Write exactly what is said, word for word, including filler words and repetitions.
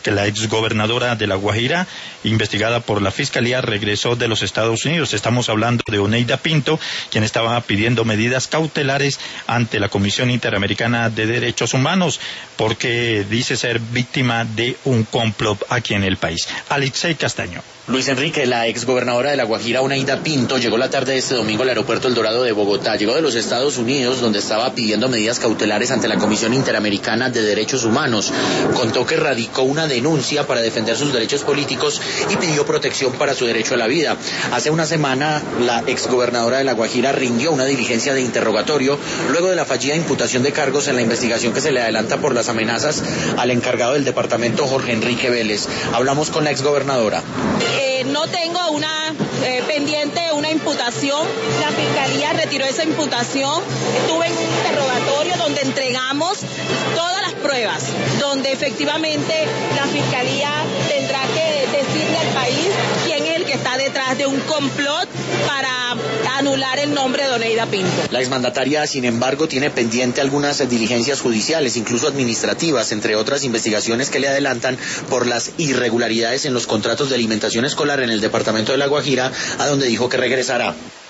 que la exgobernadora de La Guajira, investigada por la Fiscalía, regresó de los Estados Unidos. Estamos hablando de Oneida Pinto, quien estaba pidiendo medidas cautelares ante la Comisión Interamericana de Derechos Humanos, porque dice ser víctima de un complot aquí en el país. Alexei Castaño. Luis Enrique, la exgobernadora de La Guajira, Oneida Pinto, llegó la tarde de este domingo al aeropuerto El Dorado de Bogotá. Llegó de los Estados Unidos, donde estaba pidiendo medidas cautelares ante la Comisión Interamericana de Derechos Humanos. Contó que radicó una denuncia para defender sus derechos políticos y pidió protección para su derecho a la vida. Hace una semana, la exgobernadora de La Guajira rindió una diligencia de interrogatorio luego de la fallida imputación de cargos en la investigación que se le adelanta por las amenazas al encargado del departamento, Jorge Enrique Vélez. Hablamos con la exgobernadora. Eh, no tengo una eh, pendiente, una imputación. La Fiscalía retiró esa imputación. Estuve en un interrogatorio donde entregamos todas las pruebas, donde efectivamente la Fiscalía tendrá que decirle al país quién es el que está detrás de un complot para anular el nombre de Oneida Pinto. La exmandataria, sin embargo, tiene pendiente algunas diligencias judiciales, incluso administrativas, entre otras investigaciones que le adelantan por las irregularidades en los contratos de alimentación escolar en el departamento de La Guajira, a donde dijo que regresará.